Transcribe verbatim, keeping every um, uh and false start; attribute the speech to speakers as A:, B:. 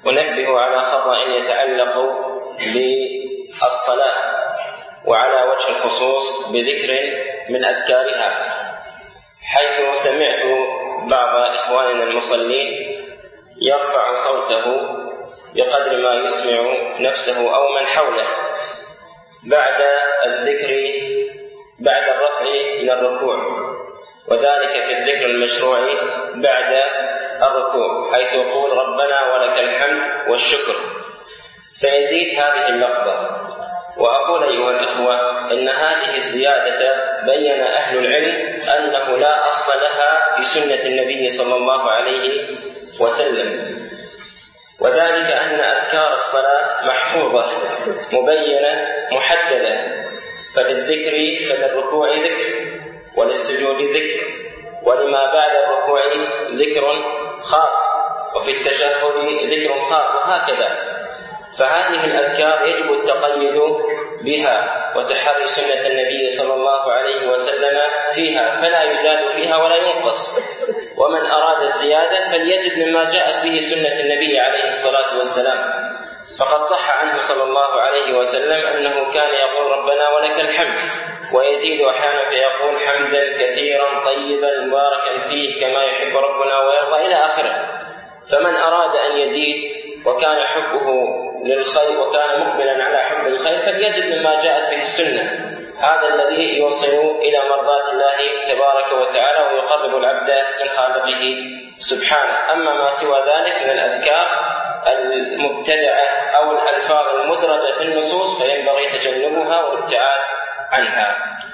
A: أنبه على خطأ يتعلق بالصلاة، وعلى وجه الخصوص بذكر من أذكارها، حيث سمعت بعض إخواننا المصلين يرفع صوته بقدر ما يسمع نفسه أو من حوله بعد الذكر بعد الرفع من الركوع، وذلك في الذكر المشروع بعد الركوع، حيث يقول ربنا ولك الحمد والشكر، فيزيد هذه اللفظة. وأقول أيها الإخوة إن هذه الزيادة بين أهل العلم أنه لا أصل لها في سنة النبي صلى الله عليه وسلم، وذلك أن أذكار الصلاة محفوظة مبينة محددة، فللذكر فللركوع ذكر، وللسجود ذكر، ولما بعد الركوع ذكر خاص، وفي التشهد ذكر خاص، وهكذا. فهذه الأذكار يجب التقيد بها وتحري سنة النبي صلى الله عليه وسلم فيها، فلا يزاد فيها ولا ينقص، ومن أراد الزيادة فليزد مما جاءت به سنة النبي عليه الصلاة والسلام، فقد صح عنه صلى الله عليه وسلم أنه كان يقول ربنا ولك الحمد، ويزيد أحيانا فيقول حمدا كثيرا طيبا مباركا فيه كما يحب ربنا ويرضى إلى آخره. فمن أراد أن يزيد وكان حبه للخير وكان مقبلا على حب الخير فليزد مما جاءت به السنة، هذا الذي يوصل إلى مرضاة الله تبارك وتعالى ويقرب العبد من خالقه سبحانه. أما ما سوى ذلك من الأذكار المبتدعة أو الألفاظ المدرجة في النصوص فينبغي تجنبها والابتعاد عنها.